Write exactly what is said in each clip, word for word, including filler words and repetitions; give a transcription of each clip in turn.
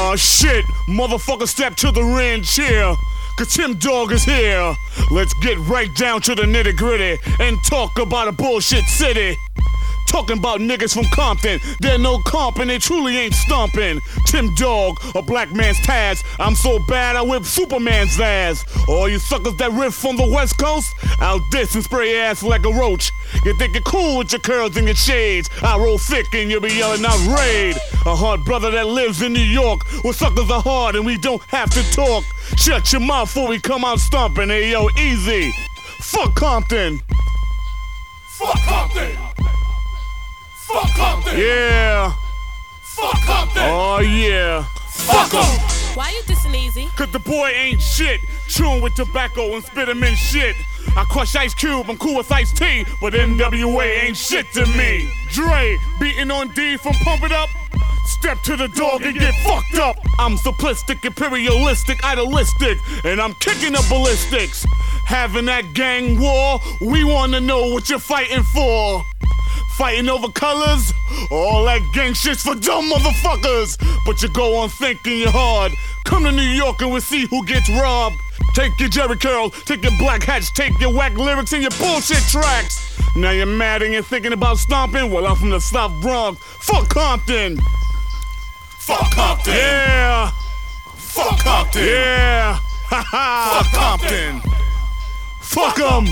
Aw, uh, shit, motherfucker, step to the ranch here, cause Tim Dog is here. Let's get right down to the nitty gritty and talk about a bullshit city. Talking about niggas from Compton, they're no comp and they truly ain't stomping. Tim Dog, a black man's Taz. I'm so bad I whip Superman's ass. All you suckers that riff from the West Coast, I'll diss and spray your ass like a roach. You think you're cool with your curls and your shades, I roll thick and you'll be yelling out raid. A hard brother that lives in New York, where suckers are hard and we don't have to talk. Shut your mouth before we come out stomping. Hey yo, easy. Fuck Compton. Fuck Compton. Fuck Compton! Yeah! Fuck Compton! Oh yeah! Fuck em! Why you dissing Easy? Cause the boy ain't shit, chewing with tobacco and spit him in shit. I crush Ice Cube, I'm cool with Ice T, but N W A ain't shit to me. Dre, beating on D from Pump It Up. Step to the dog and get fucked up. I'm simplistic, imperialistic, idealistic, and I'm kicking up ballistics. Having that gang war, we wanna know what you're fighting for. Fighting over colors? All that gang shit's for dumb motherfuckers. But you go on thinking you're hard. Come to New York and we'll see who gets robbed. Take your Jerry curl, take your black hats, take your whack lyrics and your bullshit tracks. Now you're mad and you're thinking about stomping? Well, I'm from the South Bronx. Fuck Compton. Fuck Compton. Yeah. Fuck Compton. Yeah. Ha ha. Fuck Compton. Fuck 'em.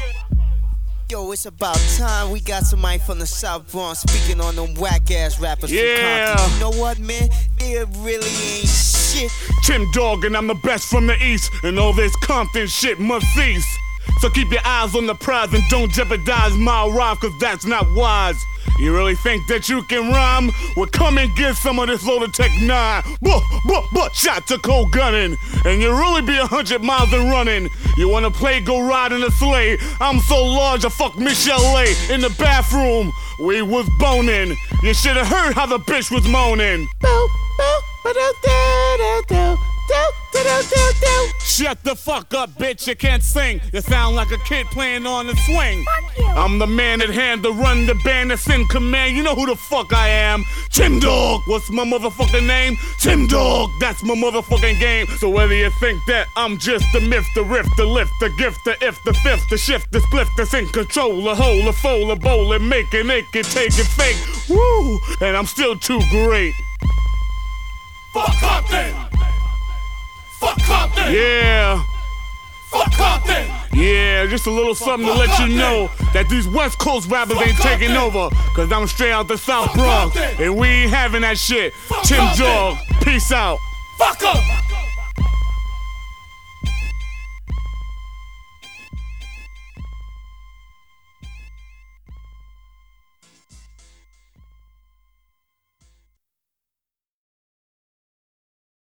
Yo, it's about time we got somebody from the South Bronx speaking on them whack-ass rappers Yeah. from Compton. You know what, man? They really ain't shit. Tim Dog and I'm the best from the East, and all this Compton shit must cease. So keep your eyes on the prize and don't jeopardize my rhyme, cause that's not wise. You really think that you can rhyme? Well, come and get some of this loaded Tech nine. Buh, buh, buh, shot to cold gunning. And you really be a hundred miles and running. You wanna play, go ride in a sleigh. I'm so large, I fucked Michelle A. in the bathroom. We was boning. You should've heard how the bitch was moaning. Shut the fuck up, bitch, you can't sing. You sound like a kid playing on the swing. I'm the man at hand to run the band that's in command. You know who the fuck I am. Tim Dog. What's my motherfucking name? Tim Dog. That's my motherfucking game. So whether you think that I'm just the myth, the riff, the lift, the gift, the if, the fifth, the shift, the spliff, that's in control, the hole, the fold, the bowl, and make it, make it, take it fake. Woo! And I'm still too great. Fuck Compton! Fuck Compton! Yeah! Fuck Compton! Yeah, just a little something to let you know that these West Coast rappers ain't taking over. Cause I'm straight out the South Bronx, and we ain't having that shit. Tim Dog, peace out. Fuck 'em!